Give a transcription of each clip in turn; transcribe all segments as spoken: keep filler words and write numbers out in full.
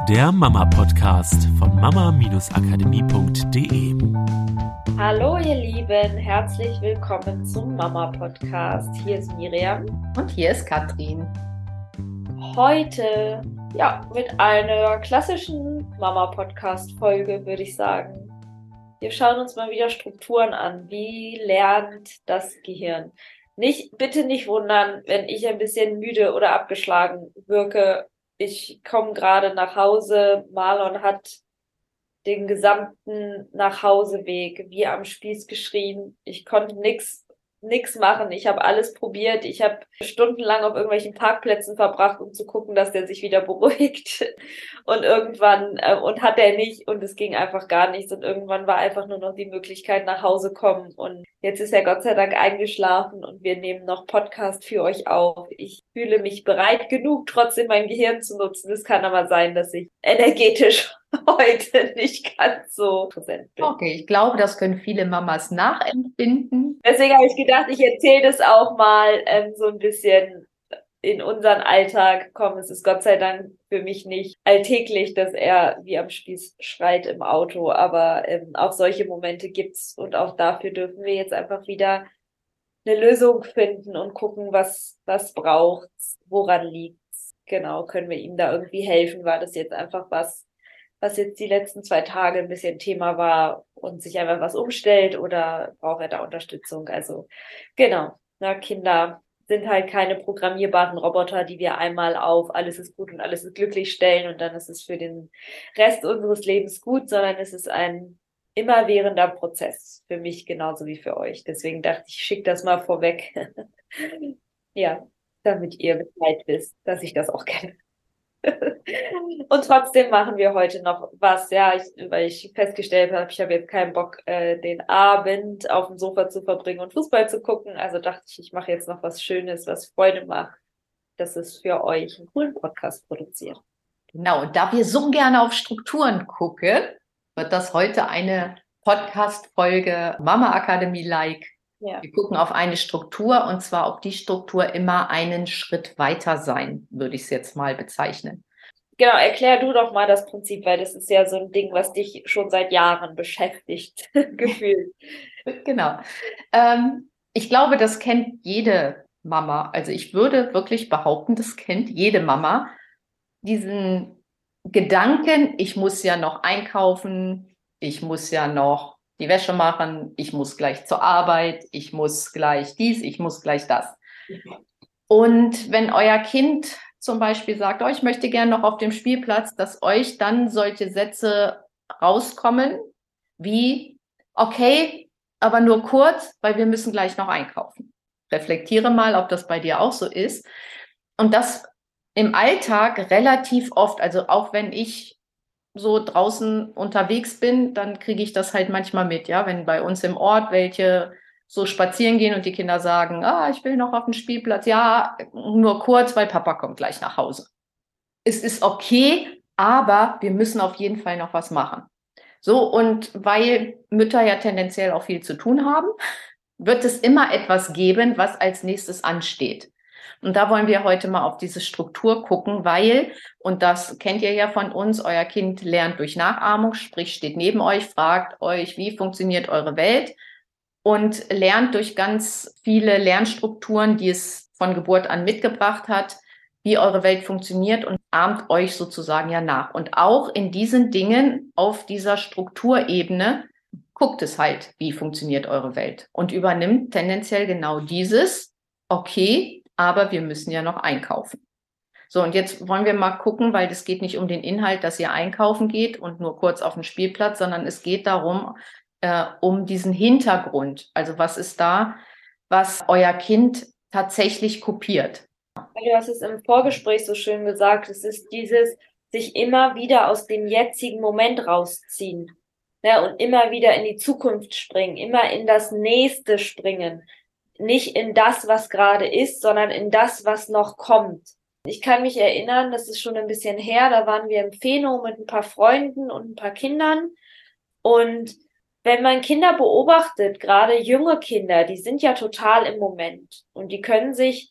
der Mama-Podcast von mama akademie punkt de. Hallo ihr Lieben, herzlich willkommen zum Mama-Podcast. Hier ist Miriam. Und hier ist Katrin. Heute, ja, mit einer klassischen Mama-Podcast-Folge, würde ich sagen. Wir schauen uns mal wieder Strukturen an. Wie lernt das Gehirn? Nicht, bitte nicht wundern, wenn ich ein bisschen müde oder abgeschlagen wirke. Ich komme gerade nach Hause. Marlon hat den gesamten Nachhauseweg wie am Spieß geschrien. Ich konnte nix, nix machen. Ich habe alles probiert. Ich habe stundenlang auf irgendwelchen Parkplätzen verbracht, um zu gucken, dass der sich wieder beruhigt. Und irgendwann, äh, und hat er nicht. Und es ging einfach gar nichts. Und irgendwann war einfach nur noch die Möglichkeit, nach Hause kommen. Und jetzt ist er Gott sei Dank eingeschlafen und wir nehmen noch Podcast für euch auf. Ich fühle mich bereit genug, trotzdem mein Gehirn zu nutzen. Es kann aber sein, dass ich energetisch heute nicht ganz so präsent bin. Okay, ich glaube, das können viele Mamas nachempfinden. Deswegen habe ich gedacht, ich erzähle das auch mal ähm, so ein bisschen in unseren Alltag. Komm, es ist Gott sei Dank für mich nicht alltäglich, dass er wie am Spieß schreit im Auto, aber ähm, auch solche Momente gibt's und auch dafür dürfen wir jetzt einfach wieder eine Lösung finden und gucken, was was braucht's, woran liegt's. Genau, können wir ihm da irgendwie helfen? War das jetzt einfach was, was jetzt die letzten zwei Tage ein bisschen Thema war und sich einfach was umstellt oder braucht er da Unterstützung? Also genau, na, Kinder sind halt keine programmierbaren Roboter, die wir einmal auf alles ist gut und alles ist glücklich stellen und dann ist es für den Rest unseres Lebens gut, sondern es ist ein immerwährender Prozess für mich genauso wie für euch. Deswegen dachte ich, ich schicke das mal vorweg. Ja, damit ihr Bescheid wisst, dass ich das auch kenne. Und trotzdem machen wir heute noch was, ja, ich, weil ich festgestellt habe, ich habe jetzt keinen Bock, äh, den Abend auf dem Sofa zu verbringen und Fußball zu gucken. Also dachte ich, ich mache jetzt noch was Schönes, was Freude macht, dass es für euch einen coolen Podcast produziert. Genau, und da wir so gerne auf Strukturen gucken, wird das heute eine Podcast-Folge Mama Akademie-like. Ja. Wir gucken auf eine Struktur und zwar ob die Struktur immer einen Schritt weiter sein, würde ich es jetzt mal bezeichnen. Genau, erklär du doch mal das Prinzip, weil das ist ja so ein Ding, was dich schon seit Jahren beschäftigt, gefühlt. Genau. Ähm, ich glaube, das kennt jede Mama. Also ich würde wirklich behaupten, das kennt jede Mama. Diesen Gedanken, ich muss ja noch einkaufen, ich muss ja noch die Wäsche machen, ich muss gleich zur Arbeit, ich muss gleich dies, ich muss gleich das. Und wenn euer Kind zum Beispiel sagt, oh, ich möchte gerne noch auf dem Spielplatz, dass euch dann solche Sätze rauskommen wie, okay, aber nur kurz, weil wir müssen gleich noch einkaufen. Reflektiere mal, ob das bei dir auch so ist. Und das im Alltag relativ oft, also auch wenn ich so draußen unterwegs bin, dann kriege ich das halt manchmal mit, ja, wenn bei uns im Ort welche so spazieren gehen und die Kinder sagen, ah, ich will noch auf den Spielplatz, ja, nur kurz, weil Papa kommt gleich nach Hause. Es ist okay, aber wir müssen auf jeden Fall noch was machen. So, und weil Mütter ja tendenziell auch viel zu tun haben, wird es immer etwas geben, was als nächstes ansteht. Und da wollen wir heute mal auf diese Struktur gucken, weil, und das kennt ihr ja von uns, euer Kind lernt durch Nachahmung, sprich steht neben euch, fragt euch, wie funktioniert eure Welt und lernt durch ganz viele Lernstrukturen, die es von Geburt an mitgebracht hat, wie eure Welt funktioniert und ahmt euch sozusagen ja nach. Und auch in diesen Dingen auf dieser Strukturebene guckt es halt, wie funktioniert eure Welt und übernimmt tendenziell genau dieses, okay, aber wir müssen ja noch einkaufen. So, und jetzt wollen wir mal gucken, weil es geht nicht um den Inhalt, dass ihr einkaufen geht und nur kurz auf den Spielplatz, sondern es geht darum, äh, um diesen Hintergrund. Also was ist da, was euer Kind tatsächlich kopiert? Du hast es im Vorgespräch so schön gesagt, es ist dieses sich immer wieder aus dem jetzigen Moment rausziehen, ja, und immer wieder in die Zukunft springen, immer in das Nächste springen. Nicht in das, was gerade ist, sondern in das, was noch kommt. Ich kann mich erinnern, das ist schon ein bisschen her, da waren wir im Phäno mit ein paar Freunden und ein paar Kindern. Und wenn man Kinder beobachtet, gerade junge Kinder, die sind ja total im Moment. Und die können sich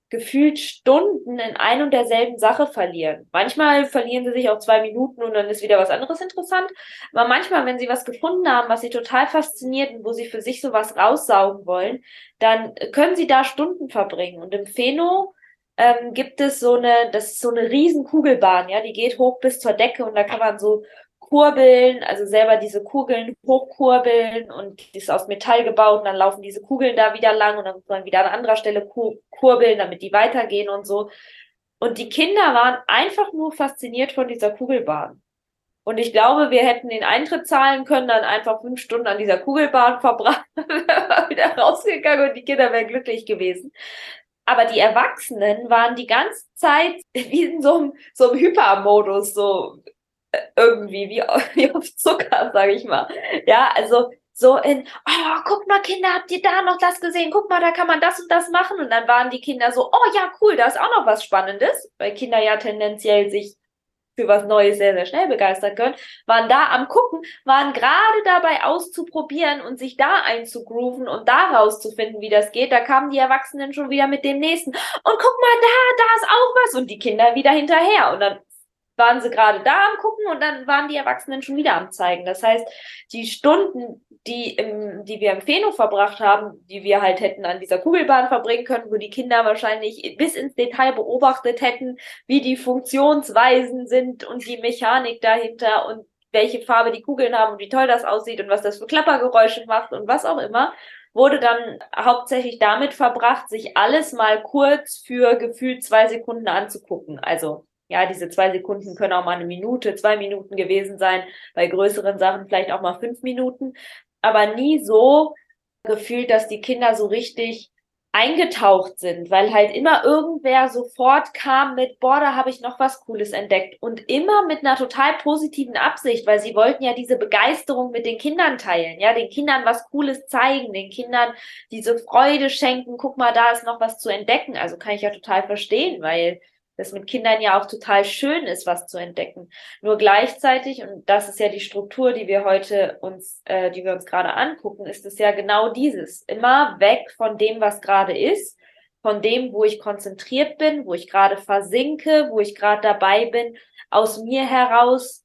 gefühlt Stunden in ein und derselben Sache verlieren. Manchmal verlieren sie sich auch zwei Minuten und dann ist wieder was anderes interessant. Aber manchmal, wenn sie was gefunden haben, was sie total fasziniert und wo sie für sich sowas raussaugen wollen, dann können sie da Stunden verbringen. Und im Pheno ähm, gibt es so eine, das ist so eine riesen Kugelbahn, ja, die geht hoch bis zur Decke und da kann man so kurbeln, also selber diese Kugeln hochkurbeln und die ist aus Metall gebaut und dann laufen diese Kugeln da wieder lang und dann muss man wieder an anderer Stelle kur kurbeln, damit die weitergehen und so. Und die Kinder waren einfach nur fasziniert von dieser Kugelbahn. Und ich glaube, wir hätten den Eintritt zahlen können, dann einfach fünf Stunden an dieser Kugelbahn verbracht, wieder rausgegangen und die Kinder wären glücklich gewesen. Aber die Erwachsenen waren die ganze Zeit wie in so einem, so einem Hypermodus, so irgendwie, wie, wie auf Zucker, sage ich mal. Ja, also so in, oh, guck mal, Kinder, habt ihr da noch das gesehen? Guck mal, da kann man das und das machen. Und dann waren die Kinder so, oh ja, cool, da ist auch noch was Spannendes, weil Kinder ja tendenziell sich für was Neues sehr, sehr schnell begeistern können, waren da am Gucken, waren gerade dabei auszuprobieren und sich da einzugrooven und da rauszufinden, wie das geht. Da kamen die Erwachsenen schon wieder mit dem nächsten. Und guck mal, da, da ist auch was. Und die Kinder wieder hinterher. Und dann waren sie gerade da am Gucken und dann waren die Erwachsenen schon wieder am Zeigen. Das heißt, die Stunden, die, im, die wir im Pheno verbracht haben, die wir halt hätten an dieser Kugelbahn verbringen können, wo die Kinder wahrscheinlich bis ins Detail beobachtet hätten, wie die Funktionsweisen sind und die Mechanik dahinter und welche Farbe die Kugeln haben und wie toll das aussieht und was das für Klappergeräusche macht und was auch immer, wurde dann hauptsächlich damit verbracht, sich alles mal kurz für gefühlt zwei Sekunden anzugucken. Also ja, diese zwei Sekunden können auch mal eine Minute, zwei Minuten gewesen sein, bei größeren Sachen vielleicht auch mal fünf Minuten, aber nie so gefühlt, dass die Kinder so richtig eingetaucht sind, weil halt immer irgendwer sofort kam mit, boah, da habe ich noch was Cooles entdeckt und immer mit einer total positiven Absicht, weil sie wollten ja diese Begeisterung mit den Kindern teilen, ja, den Kindern was Cooles zeigen, den Kindern diese Freude schenken, guck mal, da ist noch was zu entdecken, also kann ich ja total verstehen, weil das mit Kindern ja auch total schön ist, was zu entdecken. Nur gleichzeitig, und das ist ja die Struktur, die wir heute uns, äh, die wir uns gerade angucken, ist es ja genau dieses. Immer weg von dem, was gerade ist, von dem, wo ich konzentriert bin, wo ich gerade versinke, wo ich gerade dabei bin, aus mir heraus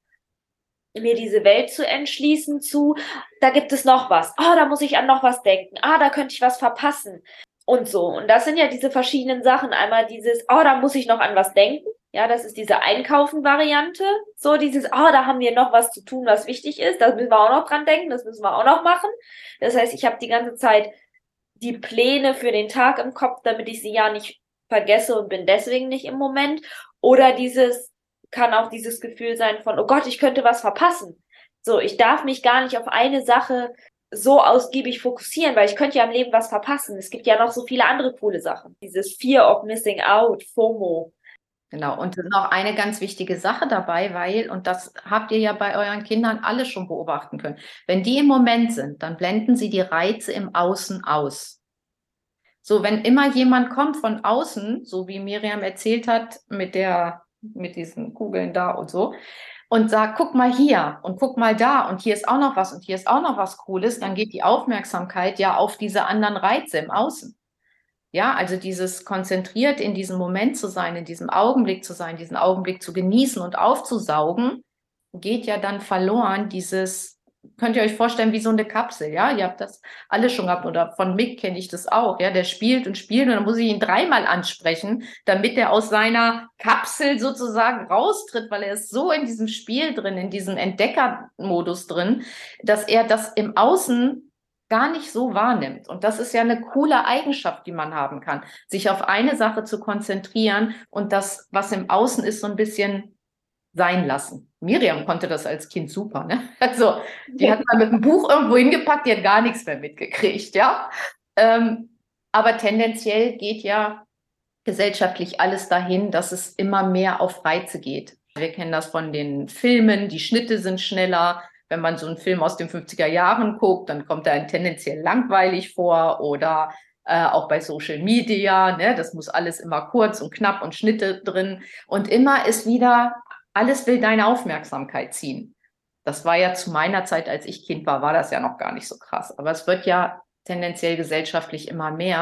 mir diese Welt zu entschließen zu, da gibt es noch was. Oh, da muss ich an noch was denken. Ah, da könnte ich was verpassen. Und so. Und das sind ja diese verschiedenen Sachen. Einmal dieses, oh, da muss ich noch an was denken. Ja, das ist diese Einkaufen-Variante. So dieses, oh, da haben wir noch was zu tun, was wichtig ist. Das müssen wir auch noch dran denken. Das müssen wir auch noch machen. Das heißt, ich habe die ganze Zeit die Pläne für den Tag im Kopf, damit ich sie ja nicht vergesse und bin deswegen nicht im Moment. Oder dieses, kann auch dieses Gefühl sein von, oh Gott, ich könnte was verpassen. So, ich darf mich gar nicht auf eine Sache so ausgiebig fokussieren, weil ich könnte ja im Leben was verpassen. Es gibt ja noch so viele andere coole Sachen. Dieses Fear of Missing Out, FOMO. Genau, und noch eine ganz wichtige Sache dabei, weil, und das habt ihr ja bei euren Kindern alle schon beobachten können, wenn die im Moment sind, dann blenden sie die Reize im Außen aus. So, wenn immer jemand kommt von außen, so wie Miriam erzählt hat, mit der, mit diesen Kugeln da und so, und sagt, guck mal hier und guck mal da und hier ist auch noch was und hier ist auch noch was Cooles, dann geht die Aufmerksamkeit ja auf diese anderen Reize im Außen. Ja, also dieses konzentriert in diesem Moment zu sein, in diesem Augenblick zu sein, diesen Augenblick zu genießen und aufzusaugen, geht ja dann verloren, dieses, könnt ihr euch vorstellen, wie so eine Kapsel, ja, ihr habt das alle schon gehabt oder von Mick kenne ich das auch, ja, der spielt und spielt und dann muss ich ihn dreimal ansprechen, damit er aus seiner Kapsel sozusagen raustritt, weil er ist so in diesem Spiel drin, in diesem Entdeckermodus drin, dass er das im Außen gar nicht so wahrnimmt. Und das ist ja eine coole Eigenschaft, die man haben kann, sich auf eine Sache zu konzentrieren und das, was im Außen ist, so ein bisschen sein lassen. Miriam konnte das als Kind super, ne? Also, die hat mal mit einem Buch irgendwo hingepackt, die hat gar nichts mehr mitgekriegt, ja? Ähm, aber tendenziell geht ja gesellschaftlich alles dahin, dass es immer mehr auf Reize geht. Wir kennen das von den Filmen, die Schnitte sind schneller. Wenn man so einen Film aus den fünfziger Jahren guckt, dann kommt er tendenziell langweilig vor oder äh, auch bei Social Media, ne? Das muss alles immer kurz und knapp und Schnitte drin. Und immer ist wieder, alles will deine Aufmerksamkeit ziehen. Das war ja zu meiner Zeit, als ich Kind war, war das ja noch gar nicht so krass. Aber es wird ja tendenziell gesellschaftlich immer mehr.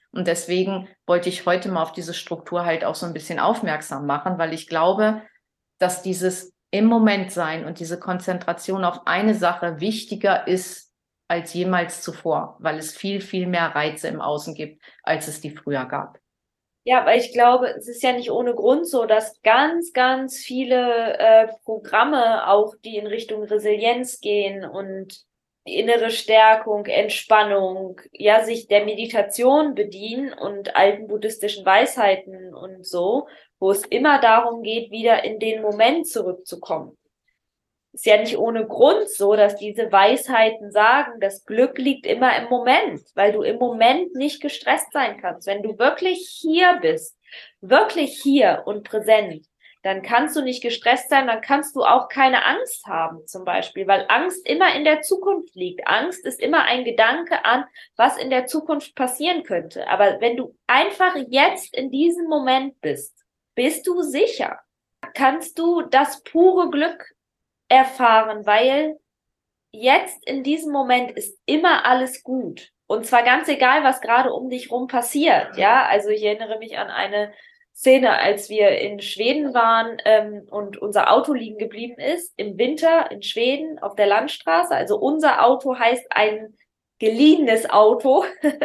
Und deswegen wollte ich heute mal auf diese Struktur halt auch so ein bisschen aufmerksam machen, weil ich glaube, dass dieses im Moment sein und diese Konzentration auf eine Sache wichtiger ist als jemals zuvor, weil es viel, viel mehr Reize im Außen gibt, als es die früher gab. Ja, aber ich glaube, es ist ja nicht ohne Grund so, dass ganz, ganz viele äh, Programme auch, die in Richtung Resilienz gehen und die innere Stärkung, Entspannung, ja, sich der Meditation bedienen und alten buddhistischen Weisheiten und so, wo es immer darum geht, wieder in den Moment zurückzukommen. Ist ja nicht ohne Grund so, dass diese Weisheiten sagen, das Glück liegt immer im Moment, weil du im Moment nicht gestresst sein kannst. Wenn du wirklich hier bist, wirklich hier und präsent, dann kannst du nicht gestresst sein, dann kannst du auch keine Angst haben, zum Beispiel, weil Angst immer in der Zukunft liegt. Angst ist immer ein Gedanke an, was in der Zukunft passieren könnte. Aber wenn du einfach jetzt in diesem Moment bist, bist du sicher. Kannst du das pure Glück erfahren, weil jetzt in diesem Moment ist immer alles gut. Und zwar ganz egal, was gerade um dich rum passiert. Ja, also ich erinnere mich an eine Szene, als wir in Schweden waren ähm, und unser Auto liegen geblieben ist, im Winter in Schweden auf der Landstraße. Also unser Auto heißt ein geliehenes Auto,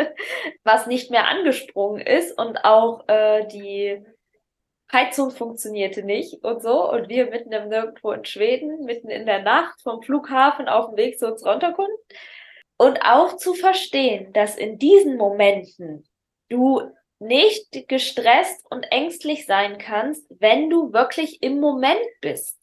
was nicht mehr angesprungen ist und auch äh, die Heizung funktionierte nicht und so. Und wir mitten im Nirgendwo in Schweden, mitten in der Nacht vom Flughafen auf dem Weg zu unserer Unterkunft. Und auch zu verstehen, dass in diesen Momenten du nicht gestresst und ängstlich sein kannst, wenn du wirklich im Moment bist.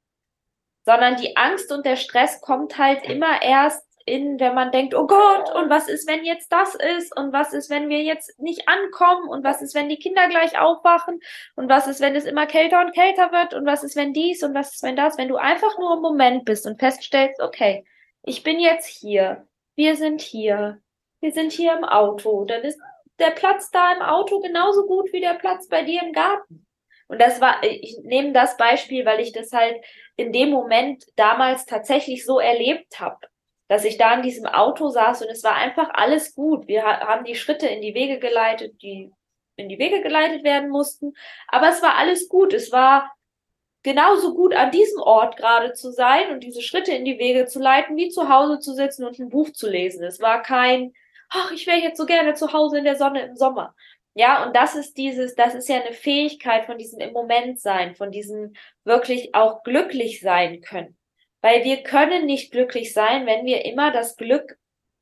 Sondern die Angst und der Stress kommt halt immer erst in, wenn man denkt, oh Gott, und was ist, wenn jetzt das ist? Und was ist, wenn wir jetzt nicht ankommen? Und was ist, wenn die Kinder gleich aufwachen? Und was ist, wenn es immer kälter und kälter wird? Und was ist, wenn dies? Und was ist, wenn das? Wenn du einfach nur im Moment bist und feststellst, okay, ich bin jetzt hier. Wir sind hier. Wir sind hier im Auto. Dann ist der Platz da im Auto genauso gut wie der Platz bei dir im Garten. Und das war, ich nehme das Beispiel, weil ich das halt in dem Moment damals tatsächlich so erlebt habe, dass ich da in diesem Auto saß und es war einfach alles gut. Wir ha- haben die Schritte in die Wege geleitet, die in die Wege geleitet werden mussten. Aber es war alles gut. Es war genauso gut, an diesem Ort gerade zu sein und diese Schritte in die Wege zu leiten, wie zu Hause zu sitzen und ein Buch zu lesen. Es war kein, ach, ich wäre jetzt so gerne zu Hause in der Sonne im Sommer. Ja, und das ist dieses, das ist ja eine Fähigkeit von diesem im Moment sein, von diesem wirklich auch glücklich sein können. Weil wir können nicht glücklich sein, wenn wir immer das Glück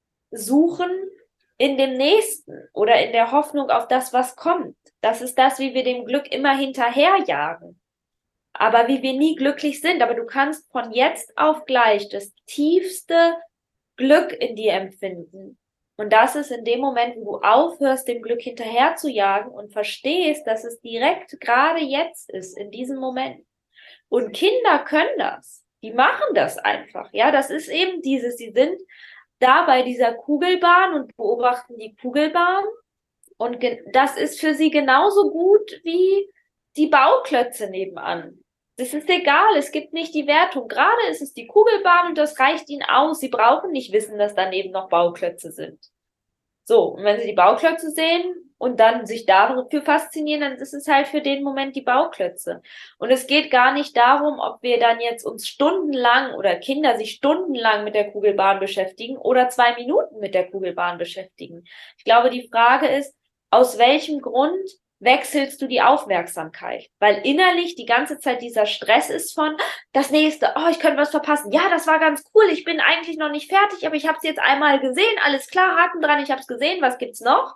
suchen in dem Nächsten oder in der Hoffnung auf das, was kommt. Das ist das, wie wir dem Glück immer hinterherjagen. Aber wie wir nie glücklich sind. Aber du kannst von jetzt auf gleich das tiefste Glück in dir empfinden. Und das ist in dem Moment, wo du aufhörst, dem Glück hinterher zu jagen und verstehst, dass es direkt gerade jetzt ist, in diesem Moment. Und Kinder können das. Die machen das einfach. Ja, das ist eben dieses, sie sind da bei dieser Kugelbahn und beobachten die Kugelbahn. Und das ist für sie genauso gut wie die Bauklötze nebenan. Das ist egal, es gibt nicht die Wertung. Gerade ist es die Kugelbahn und das reicht ihnen aus. Sie brauchen nicht wissen, dass daneben noch Bauklötze sind. So, und wenn sie die Bauklötze sehen und dann sich dafür faszinieren, dann ist es halt für den Moment die Bauklötze. Und es geht gar nicht darum, ob wir dann jetzt uns stundenlang oder Kinder sich stundenlang mit der Kugelbahn beschäftigen oder zwei Minuten mit der Kugelbahn beschäftigen. Ich glaube, die Frage ist, aus welchem Grund wechselst du die Aufmerksamkeit? Weil innerlich die ganze Zeit dieser Stress ist von das nächste, oh, ich könnte was verpassen. Ja, das war ganz cool, ich bin eigentlich noch nicht fertig, aber ich habe es jetzt einmal gesehen, alles klar, Haken dran, ich habe es gesehen, was gibt's noch?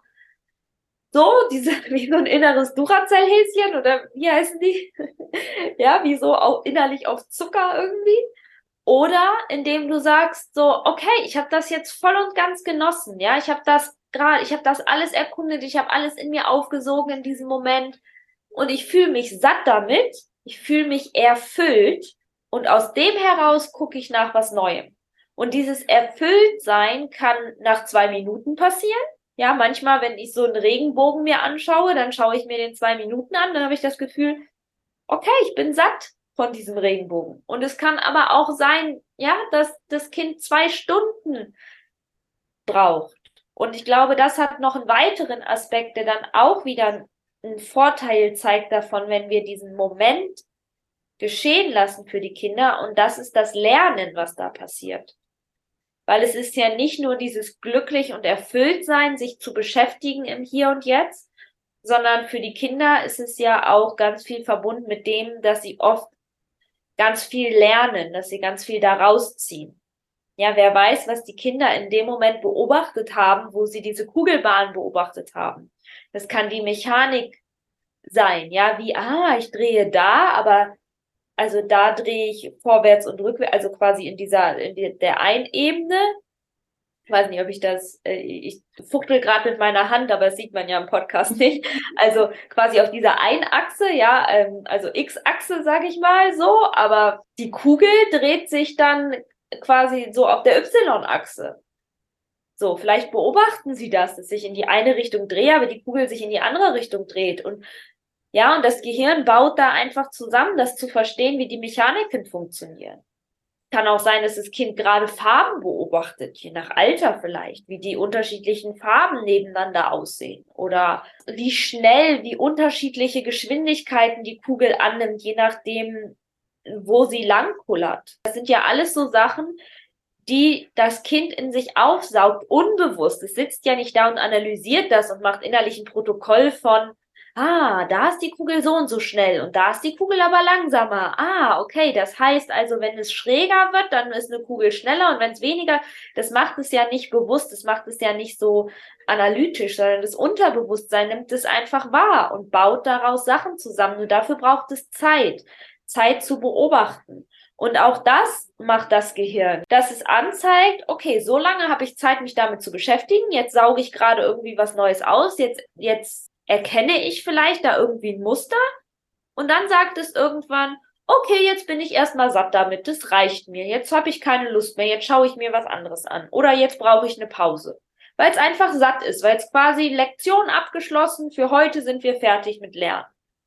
So, diese, wie so ein inneres Duracell-Häschen oder wie heißen die? Ja, wie so auch innerlich auf Zucker irgendwie. Oder indem du sagst so, okay, ich habe das jetzt voll und ganz genossen, ja, ich habe das gerade, ich habe das alles erkundet, ich habe alles in mir aufgesogen in diesem Moment und ich fühle mich satt damit, ich fühle mich erfüllt und aus dem heraus gucke ich nach was Neuem. Und dieses Erfülltsein kann nach zwei Minuten passieren. Ja, manchmal, wenn ich so einen Regenbogen mir anschaue, dann schaue ich mir den zwei Minuten an, dann habe ich das Gefühl, okay, ich bin satt von diesem Regenbogen. Und es kann aber auch sein, ja, dass das Kind zwei Stunden braucht. Und ich glaube, das hat noch einen weiteren Aspekt, der dann auch wieder einen Vorteil zeigt davon, wenn wir diesen Moment geschehen lassen für die Kinder. Und das ist das Lernen, was da passiert. Weil es ist ja nicht nur dieses glücklich und erfüllt sein, sich zu beschäftigen im Hier und Jetzt, sondern für die Kinder ist es ja auch ganz viel verbunden mit dem, dass sie oft ganz viel lernen, dass sie ganz viel daraus ziehen. Ja, wer weiß, was die Kinder in dem Moment beobachtet haben, wo sie diese Kugelbahn beobachtet haben. Das kann die Mechanik sein, ja, wie, ah, ich drehe da, aber also da drehe ich vorwärts und rückwärts, also quasi in dieser, in die, der einen Ebene. Ich weiß nicht, ob ich das, äh, ich fuchtel gerade mit meiner Hand, aber das sieht man ja im Podcast nicht. Also quasi auf dieser einen Achse, ja, ähm, also X-Achse, sage ich mal so, aber die Kugel dreht sich dann quasi so auf der Y-Achse. So, vielleicht beobachten Sie das, dass ich in die eine Richtung drehe, aber die Kugel sich in die andere Richtung dreht. Und ja, und das Gehirn baut da einfach zusammen, das zu verstehen, wie die Mechaniken funktionieren. Kann auch sein, dass das Kind gerade Farben beobachtet, je nach Alter vielleicht, wie die unterschiedlichen Farben nebeneinander aussehen oder wie schnell, wie unterschiedliche Geschwindigkeiten die Kugel annimmt, je nachdem, wo sie langkullert. Das sind ja alles so Sachen, die das Kind in sich aufsaugt, unbewusst. Es sitzt ja nicht da und analysiert das und macht innerlich ein Protokoll von, ah, da ist die Kugel so und so schnell und da ist die Kugel aber langsamer. Ah, okay, das heißt also, wenn es schräger wird, dann ist eine Kugel schneller und wenn es weniger, das macht es ja nicht bewusst, das macht es ja nicht so analytisch, sondern das Unterbewusstsein nimmt es einfach wahr und baut daraus Sachen zusammen. Nur dafür braucht es Zeit, Zeit zu beobachten. Und auch das macht das Gehirn, dass es anzeigt, okay, so lange habe ich Zeit, mich damit zu beschäftigen, jetzt sauge ich gerade irgendwie was Neues aus, jetzt, jetzt erkenne ich vielleicht da irgendwie ein Muster und dann sagt es irgendwann, okay, jetzt bin ich erstmal satt damit, das reicht mir, jetzt habe ich keine Lust mehr, jetzt schaue ich mir was anderes an oder jetzt brauche ich eine Pause, weil es einfach satt ist, weil es quasi Lektion abgeschlossen, für heute sind wir fertig mit Lernen.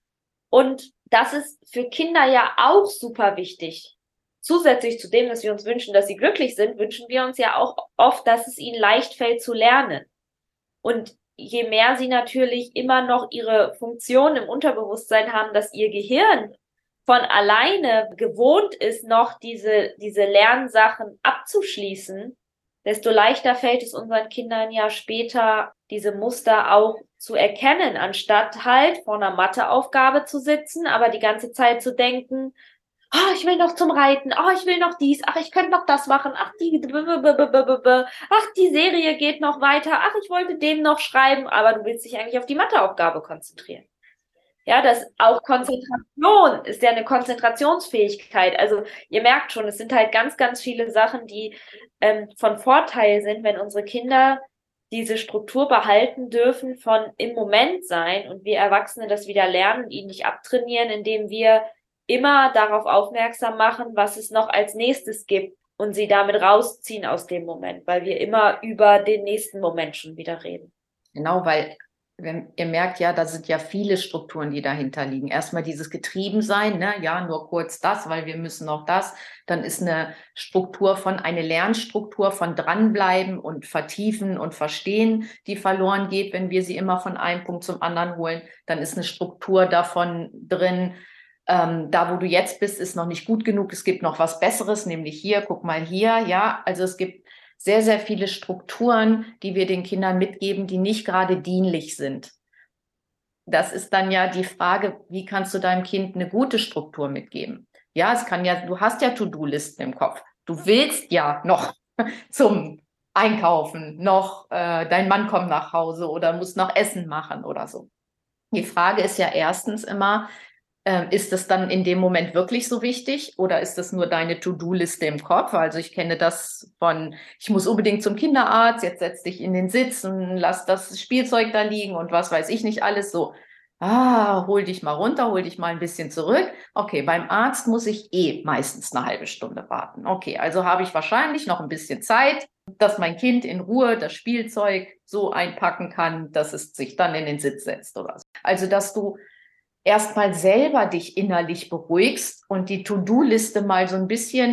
Und das ist für Kinder ja auch super wichtig. Zusätzlich zu dem, dass wir uns wünschen, dass sie glücklich sind, wünschen wir uns ja auch oft, dass es ihnen leicht fällt zu lernen. Und je mehr sie natürlich immer noch ihre Funktion im Unterbewusstsein haben, dass ihr Gehirn von alleine gewohnt ist, noch diese, diese Lernsachen abzuschließen, desto leichter fällt es unseren Kindern ja später, diese Muster auch zu erkennen, anstatt halt vor einer Matheaufgabe zu sitzen, aber die ganze Zeit zu denken, oh, ich will noch zum Reiten, oh, ich will noch dies, ach, ich könnte noch das machen, ach, die, ach, die Serie geht noch weiter, ach, ich wollte dem noch schreiben, aber du willst dich eigentlich auf die Matheaufgabe konzentrieren. Ja, das auch Konzentration ist ja eine Konzentrationsfähigkeit. Also ihr merkt schon, es sind halt ganz, ganz viele Sachen, die ähm, von Vorteil sind, wenn unsere Kinder diese Struktur behalten dürfen von im Moment sein und wir Erwachsene das wieder lernen und ihnen nicht abtrainieren, indem wir immer darauf aufmerksam machen, was es noch als nächstes gibt und sie damit rausziehen aus dem Moment, weil wir immer über den nächsten Moment schon wieder reden. Genau, weil wenn, ihr merkt ja, da sind ja viele Strukturen, die dahinter liegen. Erstmal dieses Getriebensein, ne? Ja, nur kurz das, weil wir müssen noch das. Dann ist eine Struktur von, eine Lernstruktur von dranbleiben und vertiefen und verstehen, die verloren geht, wenn wir sie immer von einem Punkt zum anderen holen. Dann ist eine Struktur davon drin, ähm, da wo du jetzt bist, ist noch nicht gut genug. Es gibt noch was Besseres, nämlich hier, guck mal hier, ja. Also es gibt sehr, sehr viele Strukturen, die wir den Kindern mitgeben, die nicht gerade dienlich sind. Das ist dann ja die Frage, wie kannst du deinem Kind eine gute Struktur mitgeben? Ja, es kann ja, du hast ja To-Do-Listen im Kopf. Du willst ja noch zum Einkaufen, noch äh, dein Mann kommt nach Hause oder muss noch Essen machen oder so. Die Frage ist ja erstens immer, ist das dann in dem Moment wirklich so wichtig oder ist das nur deine To-Do-Liste im Kopf? Also ich kenne das von, ich muss unbedingt zum Kinderarzt, jetzt setz dich in den Sitz und lass das Spielzeug da liegen und was weiß ich nicht alles so. Ah, hol dich mal runter, hol dich mal ein bisschen zurück. Okay, beim Arzt muss ich eh meistens eine halbe Stunde warten. Okay, also habe ich wahrscheinlich noch ein bisschen Zeit, dass mein Kind in Ruhe das Spielzeug so einpacken kann, dass es sich dann in den Sitz setzt oder so. Also, dass du erstmal selber dich innerlich beruhigst und die To-Do-Liste mal so ein bisschen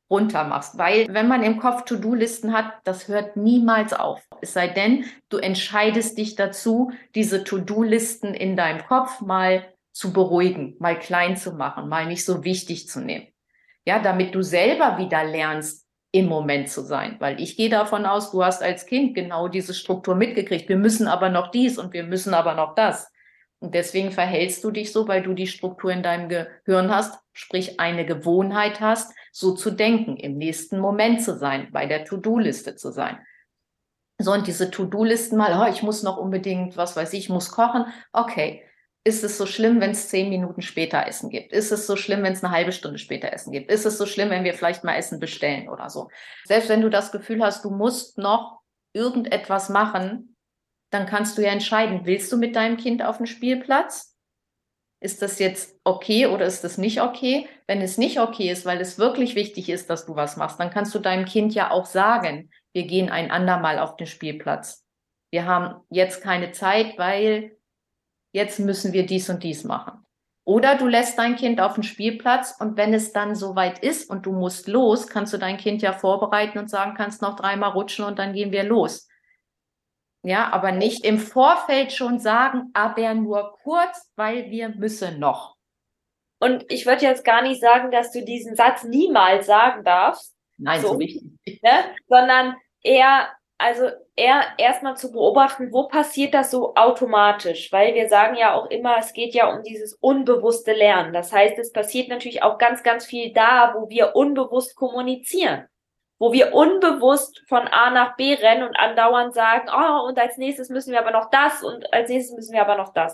runter machst. Weil wenn man im Kopf To-Do-Listen hat, das hört niemals auf. Es sei denn, du entscheidest dich dazu, diese To-Do-Listen in deinem Kopf mal zu beruhigen, mal klein zu machen, mal nicht so wichtig zu nehmen. Ja, damit du selber wieder lernst, im Moment zu sein. Weil ich gehe davon aus, du hast als Kind genau diese Struktur mitgekriegt. Wir müssen aber noch dies und wir müssen aber noch das. Und deswegen verhältst du dich so, weil du die Struktur in deinem Gehirn hast, sprich eine Gewohnheit hast, so zu denken, im nächsten Moment zu sein, bei der To-Do-Liste zu sein. So, und diese To-Do-Listen mal, oh, ich muss noch unbedingt, was weiß ich, muss kochen. Okay, ist es so schlimm, wenn es zehn Minuten später Essen gibt? Ist es so schlimm, wenn es eine halbe Stunde später Essen gibt? Ist es so schlimm, wenn wir vielleicht mal Essen bestellen oder so? Selbst wenn du das Gefühl hast, du musst noch irgendetwas machen, dann kannst du ja entscheiden, willst du mit deinem Kind auf den Spielplatz? Ist das jetzt okay oder ist das nicht okay? Wenn es nicht okay ist, weil es wirklich wichtig ist, dass du was machst, dann kannst du deinem Kind ja auch sagen, wir gehen ein andermal auf den Spielplatz. Wir haben jetzt keine Zeit, weil jetzt müssen wir dies und dies machen. Oder du lässt dein Kind auf den Spielplatz und wenn es dann soweit ist und du musst los, kannst du dein Kind ja vorbereiten und sagen, kannst noch dreimal rutschen und dann gehen wir los. Ja, aber nicht im Vorfeld schon sagen, aber nur kurz, weil wir müssen noch. Und ich würde jetzt gar nicht sagen, dass du diesen Satz niemals sagen darfst. Nein, so, so wichtig. Ne? Sondern eher, also eher erstmal zu beobachten, wo passiert das so automatisch? Weil wir sagen ja auch immer, es geht ja um dieses unbewusste Lernen. Das heißt, es passiert natürlich auch ganz, ganz viel da, wo wir unbewusst kommunizieren. Wo wir unbewusst von A nach B rennen und andauernd sagen, oh, und als nächstes müssen wir aber noch das und als nächstes müssen wir aber noch das.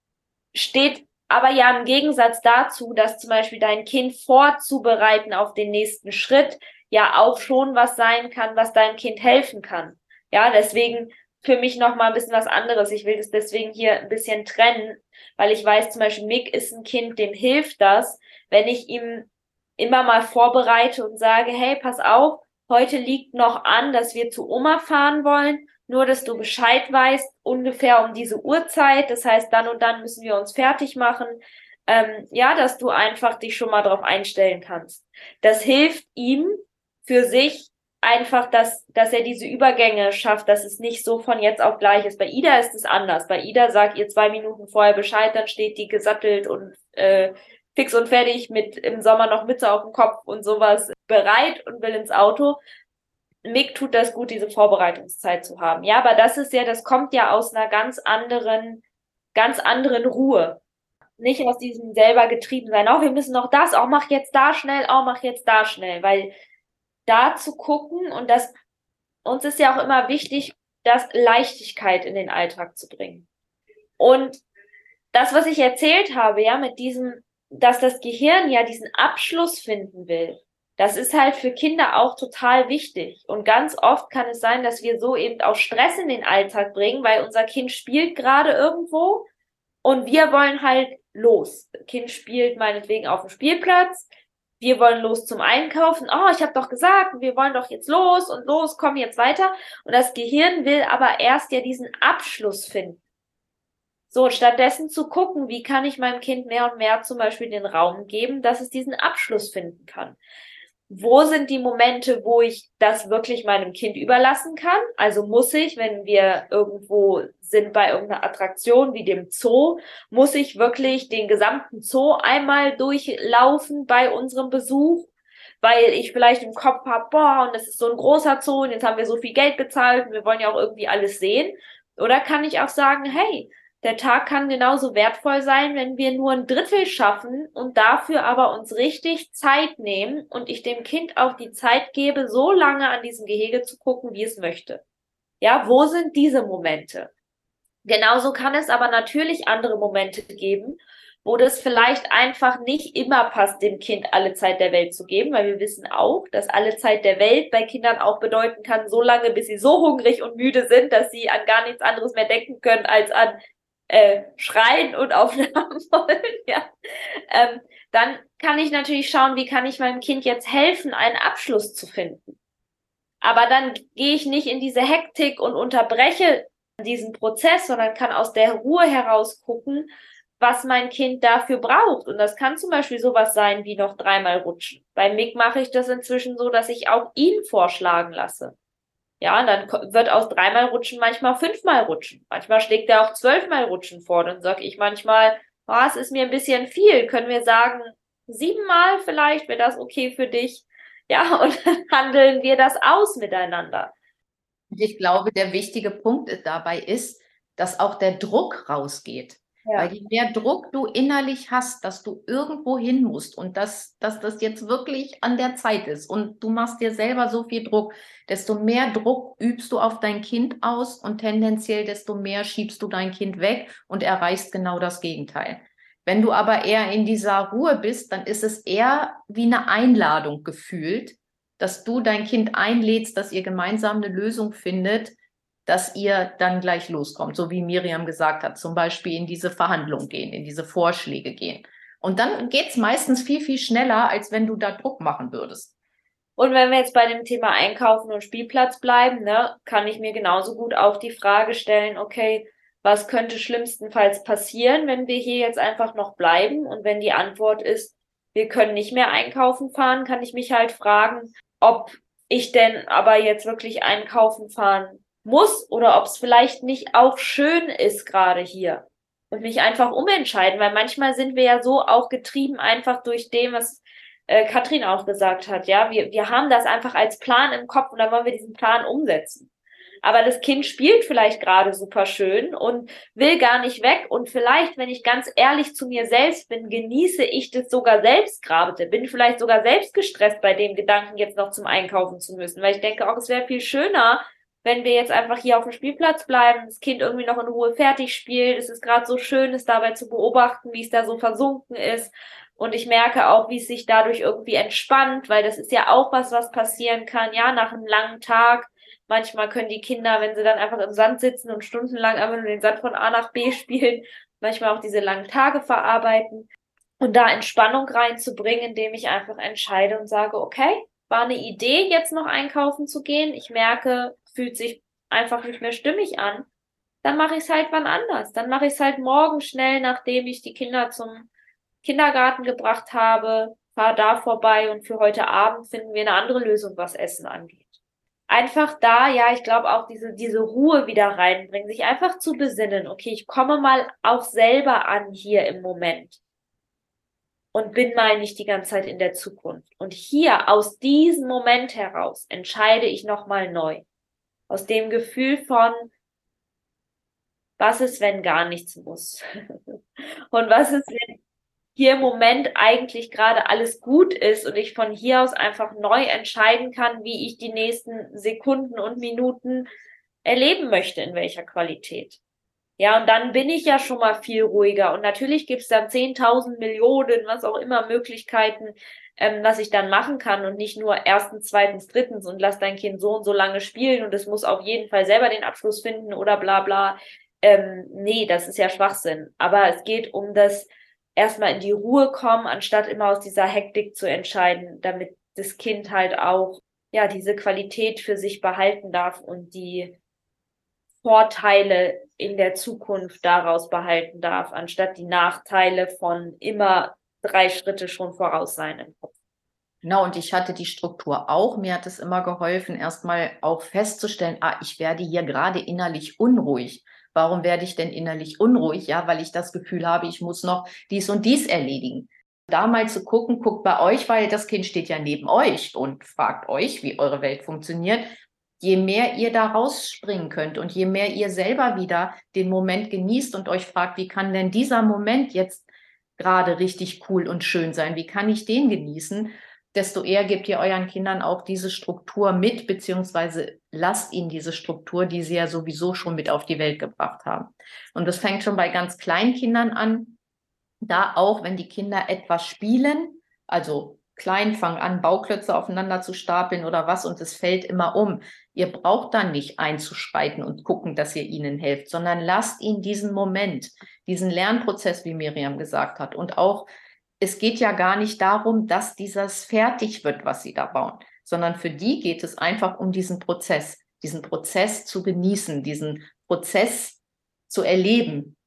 Steht aber ja im Gegensatz dazu, dass zum Beispiel dein Kind vorzubereiten auf den nächsten Schritt ja auch schon was sein kann, was deinem Kind helfen kann. Ja, deswegen für mich nochmal ein bisschen was anderes. Ich will das deswegen hier ein bisschen trennen, weil ich weiß, zum Beispiel Mick ist ein Kind, dem hilft das, wenn ich ihm immer mal vorbereite und sage, hey, pass auf, heute liegt noch an, dass wir zu Oma fahren wollen, nur dass du Bescheid weißt, ungefähr um diese Uhrzeit, das heißt, dann und dann müssen wir uns fertig machen, ähm, ja, dass du einfach dich schon mal drauf einstellen kannst. Das hilft ihm für sich einfach, dass, dass er diese Übergänge schafft, dass es nicht so von jetzt auf gleich ist. Bei Ida ist es anders. Bei Ida sagt ihr zwei Minuten vorher Bescheid, dann steht die gesattelt und äh, fix und fertig mit im Sommer noch Mütze auf dem Kopf und sowas bereit und will ins Auto. Mick tut das gut, diese Vorbereitungszeit zu haben. Ja, aber das ist ja, das kommt ja aus einer ganz anderen, ganz anderen Ruhe. Nicht aus diesem selber getrieben sein. Oh, wir müssen noch das, auch mach jetzt da schnell, auch mach jetzt da schnell, weil da zu gucken und das, uns ist ja auch immer wichtig, das Leichtigkeit in den Alltag zu bringen. Und das, was ich erzählt habe, ja, mit diesem, dass das Gehirn ja diesen Abschluss finden will, das ist halt für Kinder auch total wichtig. Und ganz oft kann es sein, dass wir so eben auch Stress in den Alltag bringen, weil unser Kind spielt gerade irgendwo und wir wollen halt los. Das Kind spielt meinetwegen auf dem Spielplatz. Wir wollen los zum Einkaufen. Oh, ich habe doch gesagt, wir wollen doch jetzt los und los, komm jetzt weiter. Und das Gehirn will aber erst ja diesen Abschluss finden. So, stattdessen zu gucken, wie kann ich meinem Kind mehr und mehr zum Beispiel den Raum geben, dass es diesen Abschluss finden kann. Wo sind die Momente, wo ich das wirklich meinem Kind überlassen kann? Also muss ich, wenn wir irgendwo sind bei irgendeiner Attraktion wie dem Zoo, muss ich wirklich den gesamten Zoo einmal durchlaufen bei unserem Besuch, weil ich vielleicht im Kopf habe, boah, und das ist so ein großer Zoo und jetzt haben wir so viel Geld bezahlt und wir wollen ja auch irgendwie alles sehen. Oder kann ich auch sagen, hey, der Tag kann genauso wertvoll sein, wenn wir nur ein Drittel schaffen und dafür aber uns richtig Zeit nehmen und ich dem Kind auch die Zeit gebe, so lange an diesem Gehege zu gucken, wie es möchte. Ja, wo sind diese Momente? Genauso kann es aber natürlich andere Momente geben, wo das vielleicht einfach nicht immer passt, dem Kind alle Zeit der Welt zu geben, weil wir wissen auch, dass alle Zeit der Welt bei Kindern auch bedeuten kann, so lange, bis sie so hungrig und müde sind, dass sie an gar nichts anderes mehr denken können als an Äh, schreien und Aufnahmen wollen, ja, ähm, dann kann ich natürlich schauen, wie kann ich meinem Kind jetzt helfen, einen Abschluss zu finden. Aber dann gehe ich nicht in diese Hektik und unterbreche diesen Prozess, sondern kann aus der Ruhe heraus gucken, was mein Kind dafür braucht. Und das kann zum Beispiel sowas sein wie noch dreimal rutschen. Bei Mick mache ich das inzwischen so, dass ich auch ihn vorschlagen lasse. Ja, und dann wird aus dreimal rutschen manchmal fünfmal rutschen. Manchmal schlägt er auch zwölfmal rutschen vor. Dann sage ich manchmal, oh, es ist mir ein bisschen viel. Können wir sagen, siebenmal vielleicht, wäre das okay für dich? Ja, und dann handeln wir das aus miteinander. Ich glaube, der wichtige Punkt dabei ist, dass auch der Druck rausgeht. Ja. Weil je mehr Druck du innerlich hast, dass du irgendwo hin musst und dass, dass das jetzt wirklich an der Zeit ist und du machst dir selber so viel Druck, desto mehr Druck übst du auf dein Kind aus und tendenziell desto mehr schiebst du dein Kind weg und erreichst genau das Gegenteil. Wenn du aber eher in dieser Ruhe bist, dann ist es eher wie eine Einladung gefühlt, dass du dein Kind einlädst, dass ihr gemeinsam eine Lösung findet, dass ihr dann gleich loskommt, so wie Miriam gesagt hat, zum Beispiel in diese Verhandlung gehen, in diese Vorschläge gehen. Und dann geht's meistens viel, viel schneller, als wenn du da Druck machen würdest. Und wenn wir jetzt bei dem Thema Einkaufen und Spielplatz bleiben, ne, kann ich mir genauso gut auch die Frage stellen, okay, was könnte schlimmstenfalls passieren, wenn wir hier jetzt einfach noch bleiben? Und wenn die Antwort ist, wir können nicht mehr einkaufen fahren, kann ich mich halt fragen, ob ich denn aber jetzt wirklich einkaufen fahren muss oder ob es vielleicht nicht auch schön ist gerade hier und mich einfach umentscheiden, weil manchmal sind wir ja so auch getrieben einfach durch dem, was äh, Katrin auch gesagt hat, ja, wir, wir haben das einfach als Plan im Kopf und dann wollen wir diesen Plan umsetzen. Aber das Kind spielt vielleicht gerade super schön und will gar nicht weg. Und vielleicht, wenn ich ganz ehrlich zu mir selbst bin, genieße ich das sogar selbst gerade. Bin vielleicht sogar selbst gestresst bei dem Gedanken, jetzt noch zum Einkaufen zu müssen. Weil ich denke auch, es wäre viel schöner, wenn wir jetzt einfach hier auf dem Spielplatz bleiben, das Kind irgendwie noch in Ruhe fertig spielt. Es ist gerade so schön, es dabei zu beobachten, wie es da so versunken ist. Und ich merke auch, wie es sich dadurch irgendwie entspannt, weil das ist ja auch was, was passieren kann, ja, nach einem langen Tag. Manchmal können die Kinder, wenn sie dann einfach im Sand sitzen und stundenlang einfach nur den Sand von A nach B spielen, manchmal auch diese langen Tage verarbeiten und da Entspannung reinzubringen, indem ich einfach entscheide und sage, okay, war eine Idee, jetzt noch einkaufen zu gehen. Ich merke, fühlt sich einfach nicht mehr stimmig an. Dann mache ich es halt wann anders. Dann mache ich es halt morgen schnell, nachdem ich die Kinder zum Kindergarten gebracht habe, fahre da vorbei und für heute Abend finden wir eine andere Lösung, was Essen angeht. Einfach da, ja, ich glaube auch diese, diese Ruhe wieder reinbringen, sich einfach zu besinnen, okay, ich komme mal auch selber an hier im Moment und bin mal nicht die ganze Zeit in der Zukunft. Und hier, aus diesem Moment heraus, entscheide ich nochmal neu. Aus dem Gefühl von, was ist, wenn gar nichts muss? Und was ist, wenn hier im Moment eigentlich gerade alles gut ist und ich von hier aus einfach neu entscheiden kann, wie ich die nächsten Sekunden und Minuten erleben möchte, in welcher Qualität. Ja, und dann bin ich ja schon mal viel ruhiger. Und natürlich gibt's dann zehntausend Millionen, was auch immer, Möglichkeiten, ähm, was ich dann machen kann und nicht nur erstens, zweitens, drittens und lass dein Kind so und so lange spielen und es muss auf jeden Fall selber den Abschluss finden oder bla bla. Ähm, nee, das ist ja Schwachsinn. Aber es geht um das erstmal in die Ruhe kommen, anstatt immer aus dieser Hektik zu entscheiden, damit das Kind halt auch, ja, diese Qualität für sich behalten darf und die Vorteile in der Zukunft daraus behalten darf, anstatt die Nachteile von immer drei Schritte schon voraus sein im Kopf. Genau, und ich hatte die Struktur auch. Mir hat es immer geholfen, erstmal auch festzustellen, ah, ich werde hier gerade innerlich unruhig. Warum werde ich denn innerlich unruhig? Ja, weil ich das Gefühl habe, ich muss noch dies und dies erledigen. Da mal zu gucken, guckt bei euch, weil das Kind steht ja neben euch und fragt euch, wie eure Welt funktioniert. Je mehr ihr da rausspringen könnt und je mehr ihr selber wieder den Moment genießt und euch fragt, wie kann denn dieser Moment jetzt gerade richtig cool und schön sein? Wie kann ich den genießen? Desto eher gebt ihr euren Kindern auch diese Struktur mit, beziehungsweise lasst ihnen diese Struktur, die sie ja sowieso schon mit auf die Welt gebracht haben. Und das fängt schon bei ganz kleinen Kindern an, da auch, wenn die Kinder etwas spielen, also klein fangen an, Bauklötze aufeinander zu stapeln oder was und es fällt immer um. Ihr braucht dann nicht einzuschreiten und gucken, dass ihr ihnen helft, sondern lasst ihnen diesen Moment, diesen Lernprozess, wie Miriam gesagt hat, und auch es geht ja gar nicht darum, dass dieses fertig wird, was sie da bauen, sondern für die geht es einfach um diesen Prozess, diesen Prozess zu genießen, diesen Prozess zu erleben,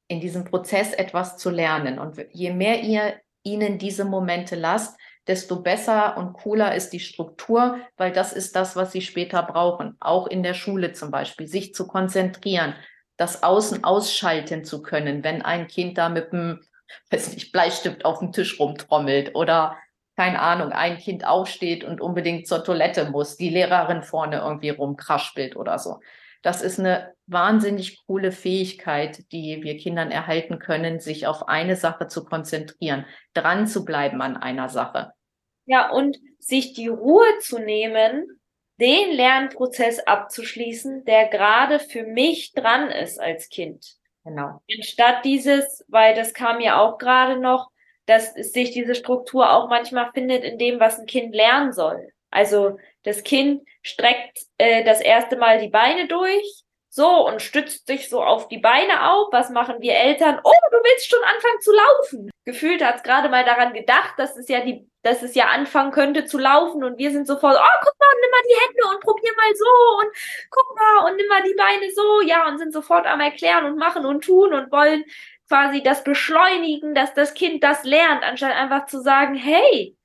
in diesem Prozess etwas zu lernen. Und je mehr ihr ihnen diese Momente lasst, desto besser und cooler ist die Struktur, weil das ist das, was sie später brauchen. Auch in der Schule zum Beispiel, sich zu konzentrieren, das Außen ausschalten zu können, wenn ein Kind da mit einem, weiß nicht, Bleistift auf dem Tisch rumtrommelt oder, keine Ahnung, ein Kind aufsteht und unbedingt zur Toilette muss, die Lehrerin vorne irgendwie rumkraspelt oder so. Das ist eine wahnsinnig coole Fähigkeit, die wir Kindern erhalten können, sich auf eine Sache zu konzentrieren, dran zu bleiben an einer Sache. Ja, und sich die Ruhe zu nehmen, den Lernprozess abzuschließen, der gerade für mich dran ist als Kind. Genau. Anstatt dieses, weil das kam ja auch gerade noch, dass sich diese Struktur auch manchmal findet in dem, was ein Kind lernen soll. Also das Kind streckt äh, das erste Mal die Beine durch, so, und stützt sich so auf die Beine auf. Was machen wir Eltern? Oh, du willst schon anfangen zu laufen. Gefühlt hat es gerade mal daran gedacht, dass es ja die, dass es ja anfangen könnte zu laufen, und wir sind sofort, oh, guck mal, nimm mal die Hände und probier mal so und guck mal und nimm mal die Beine so, ja, und sind sofort am Erklären und machen und tun und wollen quasi das beschleunigen, dass das Kind das lernt, anstatt einfach zu sagen, hey,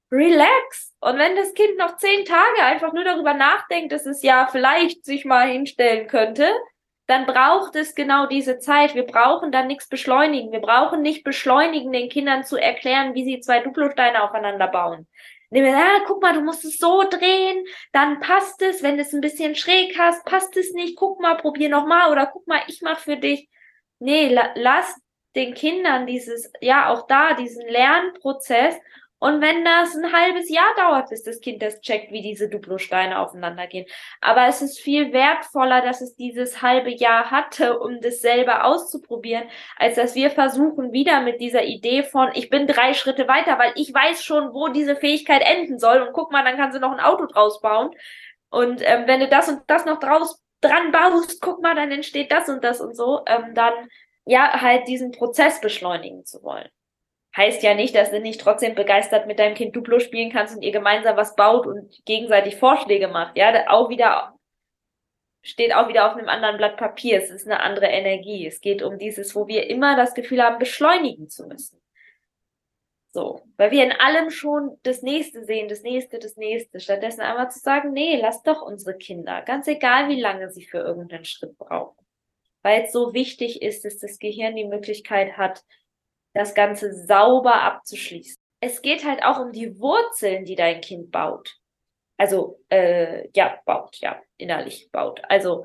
relax. Und wenn das Kind noch zehn Tage einfach nur darüber nachdenkt, dass es ja vielleicht sich mal hinstellen könnte, dann braucht es genau diese Zeit. Wir brauchen dann nichts beschleunigen. Wir brauchen nicht beschleunigen, den Kindern zu erklären, wie sie zwei Duplosteine aufeinander bauen. Ja, guck mal, du musst es so drehen, dann passt es. Wenn du es ein bisschen schräg hast, passt es nicht. Guck mal, probier nochmal, oder guck mal, ich mach für dich. Nee, la lass den Kindern dieses, ja, auch da, diesen Lernprozess. Und wenn das ein halbes Jahr dauert, bis das Kind das checkt, wie diese Duplosteine aufeinander gehen. Aber es ist viel wertvoller, dass es dieses halbe Jahr hatte, um das selber auszuprobieren, als dass wir versuchen, wieder mit dieser Idee von, ich bin drei Schritte weiter, weil ich weiß schon, wo diese Fähigkeit enden soll. Und guck mal, dann kannst du noch ein Auto draus bauen. Und ähm, wenn du das und das noch draus dran baust, guck mal, dann entsteht das und das und so. Ähm, dann, ja, halt diesen Prozess beschleunigen zu wollen. Heißt ja nicht, dass du nicht trotzdem begeistert mit deinem Kind Duplo spielen kannst und ihr gemeinsam was baut und gegenseitig Vorschläge macht. Ja, auch wieder, steht auch wieder auf einem anderen Blatt Papier. Es ist eine andere Energie. Es geht um dieses, wo wir immer das Gefühl haben, beschleunigen zu müssen. So, weil wir in allem schon das Nächste sehen, das Nächste, das Nächste. Stattdessen einmal zu sagen, nee, lass doch unsere Kinder, ganz egal, wie lange sie für irgendeinen Schritt brauchen. Weil es so wichtig ist, dass das Gehirn die Möglichkeit hat, das Ganze sauber abzuschließen. Es geht halt auch um die Wurzeln, die dein Kind baut. Also, äh, ja, baut, ja, innerlich baut. Also,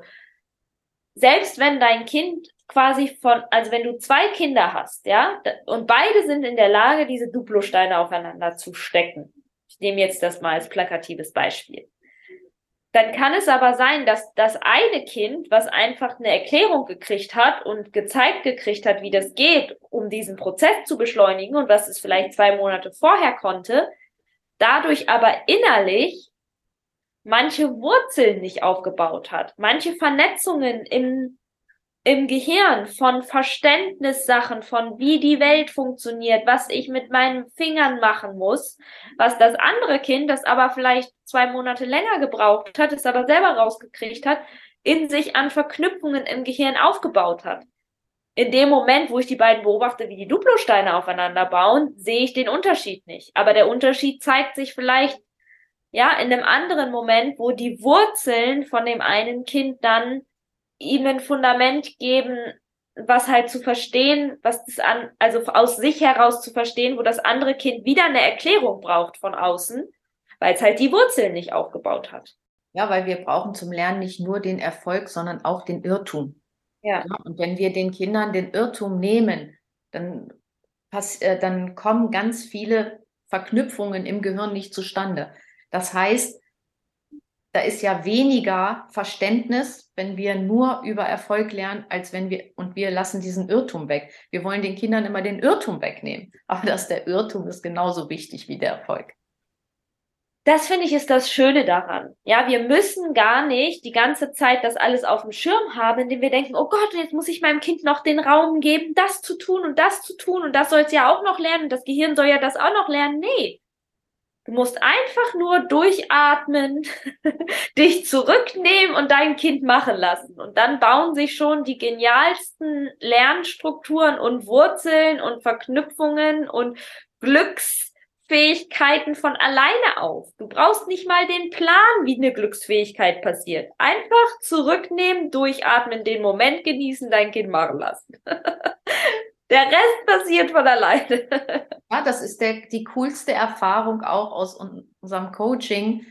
selbst wenn dein Kind quasi von, also wenn du zwei Kinder hast, ja, und beide sind in der Lage, diese Duplosteine aufeinander zu stecken. Ich nehme jetzt das mal als plakatives Beispiel. Dann kann es aber sein, dass das eine Kind, was einfach eine Erklärung gekriegt hat und gezeigt gekriegt hat, wie das geht, um diesen Prozess zu beschleunigen und was es vielleicht zwei Monate vorher konnte, dadurch aber innerlich manche Wurzeln nicht aufgebaut hat, manche Vernetzungen im im Gehirn von Verständnissachen, von wie die Welt funktioniert, was ich mit meinen Fingern machen muss, was das andere Kind, das aber vielleicht zwei Monate länger gebraucht hat, es aber selber rausgekriegt hat, in sich an Verknüpfungen im Gehirn aufgebaut hat. In dem Moment, wo ich die beiden beobachte, wie die Duplosteine aufeinander bauen, sehe ich den Unterschied nicht. Aber der Unterschied zeigt sich vielleicht, ja, in einem anderen Moment, wo die Wurzeln von dem einen Kind dann ihm ein Fundament geben, was halt zu verstehen, was das an, also aus sich heraus zu verstehen, wo das andere Kind wieder eine Erklärung braucht von außen, weil es halt die Wurzeln nicht aufgebaut hat. Ja, weil wir brauchen zum Lernen nicht nur den Erfolg, sondern auch den Irrtum. Ja. Ja, und wenn wir den Kindern den Irrtum nehmen, dann, pass, äh, dann kommen ganz viele Verknüpfungen im Gehirn nicht zustande. Das heißt, da ist ja weniger Verständnis, wenn wir nur über Erfolg lernen, als wenn wir, und wir lassen diesen Irrtum weg. Wir wollen den Kindern immer den Irrtum wegnehmen. Aber dass der Irrtum ist genauso wichtig wie der Erfolg. Das finde ich ist das Schöne daran. Ja, wir müssen gar nicht die ganze Zeit das alles auf dem Schirm haben, indem wir denken, oh Gott, jetzt muss ich meinem Kind noch den Raum geben, das zu tun und das zu tun und das soll es ja auch noch lernen und das Gehirn soll ja das auch noch lernen. Nee. Du musst einfach nur durchatmen, dich zurücknehmen und dein Kind machen lassen. Und dann bauen sich schon die genialsten Lernstrukturen und Wurzeln und Verknüpfungen und Glücksfähigkeiten von alleine auf. Du brauchst nicht mal den Plan, wie eine Glücksfähigkeit passiert. Einfach zurücknehmen, durchatmen, den Moment genießen, dein Kind machen lassen. Der Rest passiert von alleine. Ja, das ist der, die coolste Erfahrung auch aus unserem Coaching.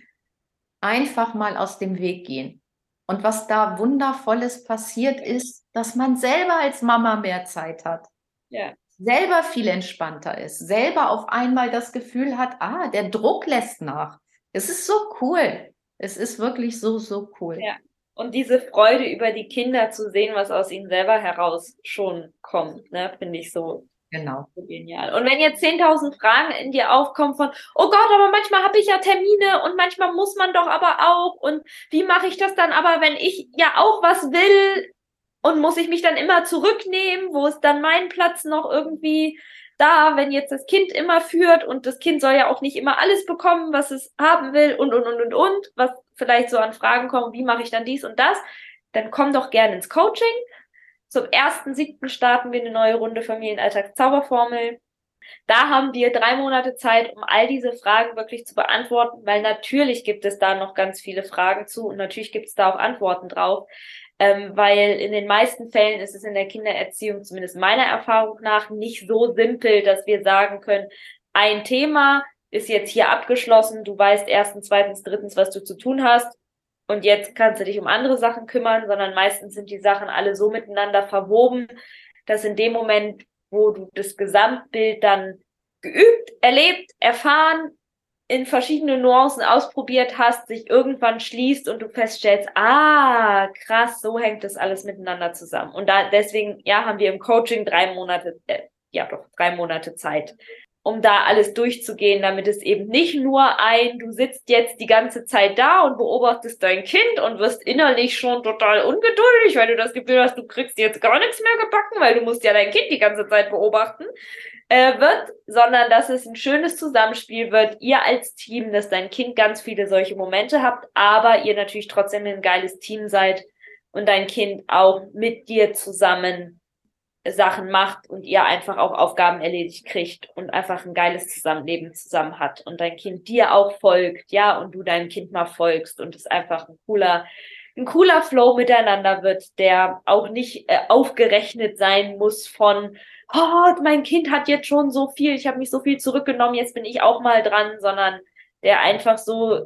Einfach mal aus dem Weg gehen. Und was da Wundervolles passiert ist, dass man selber als Mama mehr Zeit hat. Ja. Selber viel entspannter ist. Selber auf einmal das Gefühl hat, ah, der Druck lässt nach. Es ist so cool. Es ist wirklich so, so cool. Ja. Und diese Freude über die Kinder zu sehen, was aus ihnen selber heraus schon kommt, ne, finde ich so, genau. so genial. Und wenn jetzt zehntausend Fragen in dir aufkommen von, oh Gott, aber manchmal habe ich ja Termine und manchmal muss man doch aber auch und wie mache ich das dann aber, wenn ich ja auch was will und muss ich mich dann immer zurücknehmen, wo ist dann mein Platz noch irgendwie da, wenn jetzt das Kind immer führt und das Kind soll ja auch nicht immer alles bekommen, was es haben will und, und, und, und, und, was vielleicht so an Fragen kommen, wie mache ich dann dies und das, dann komm doch gerne ins Coaching. Zum ersten siebten starten wir eine neue Runde Familienalltagszauberformel. Da haben wir drei Monate Zeit, um all diese Fragen wirklich zu beantworten, weil natürlich gibt es da noch ganz viele Fragen zu und natürlich gibt es da auch Antworten drauf. Ähm, weil in den meisten Fällen ist es in der Kindererziehung, zumindest meiner Erfahrung nach, nicht so simpel, dass wir sagen können, ein Thema ist jetzt hier abgeschlossen, du weißt erstens, zweitens, drittens, was du zu tun hast und jetzt kannst du dich um andere Sachen kümmern, sondern meistens sind die Sachen alle so miteinander verwoben, dass in dem Moment, wo du das Gesamtbild dann geübt, erlebt, erfahren, in verschiedene Nuancen ausprobiert hast, sich irgendwann schließt und du feststellst, ah, krass, so hängt das alles miteinander zusammen. Und da deswegen, ja, haben wir im Coaching drei Monate, äh, ja doch, drei Monate Zeit, um da alles durchzugehen, damit es eben nicht nur ein, du sitzt jetzt die ganze Zeit da und beobachtest dein Kind und wirst innerlich schon total ungeduldig, weil du das Gefühl hast, du kriegst jetzt gar nichts mehr gebacken, weil du musst ja dein Kind die ganze Zeit beobachten, äh, wird, sondern dass es ein schönes Zusammenspiel wird, ihr als Team, dass dein Kind ganz viele solche Momente habt, aber ihr natürlich trotzdem ein geiles Team seid und dein Kind auch mit dir zusammen Sachen macht und ihr einfach auch Aufgaben erledigt kriegt und einfach ein geiles Zusammenleben zusammen hat und dein Kind dir auch folgt, ja, und du deinem Kind mal folgst und es einfach ein cooler, ein cooler Flow miteinander wird, der auch nicht äh, aufgerechnet sein muss von, oh, mein Kind hat jetzt schon so viel, ich habe mich so viel zurückgenommen, jetzt bin ich auch mal dran, sondern der einfach so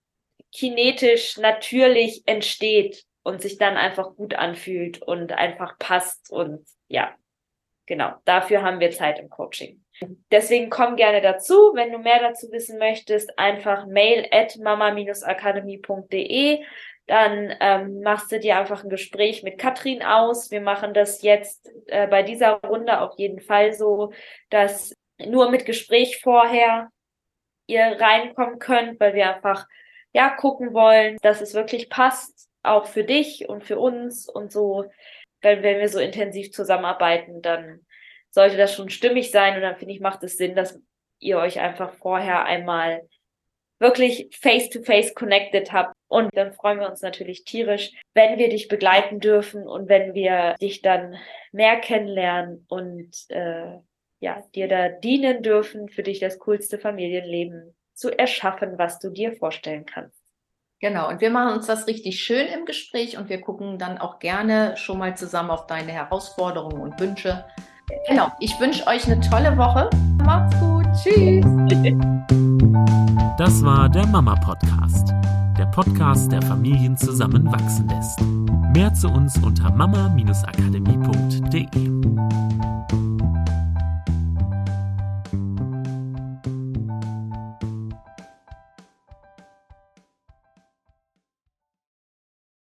kinetisch, natürlich entsteht und sich dann einfach gut anfühlt und einfach passt und ja, genau, dafür haben wir Zeit im Coaching. Deswegen komm gerne dazu, wenn du mehr dazu wissen möchtest, einfach mail at mama akademie punkt de, dann ähm, machst du dir einfach ein Gespräch mit Katrin aus. Wir machen das jetzt äh, bei dieser Runde auf jeden Fall so, dass nur mit Gespräch vorher ihr reinkommen könnt, weil wir einfach ja gucken wollen, dass es wirklich passt, auch für dich und für uns und so. Weil wenn wir so intensiv zusammenarbeiten, dann sollte das schon stimmig sein und dann finde ich, macht es Sinn, dass ihr euch einfach vorher einmal wirklich face-to-face connected habt und dann freuen wir uns natürlich tierisch, wenn wir dich begleiten dürfen und wenn wir dich dann mehr kennenlernen und äh, ja, dir da dienen dürfen, für dich das coolste Familienleben zu erschaffen, was du dir vorstellen kannst. Genau, und wir machen uns das richtig schön im Gespräch und wir gucken dann auch gerne schon mal zusammen auf deine Herausforderungen und Wünsche. Genau, ich wünsche euch eine tolle Woche. Macht's gut, tschüss. Das war der Mama-Podcast, der Podcast, der Familien zusammenwachsen lässt. Mehr zu uns unter mama akademie punkt de.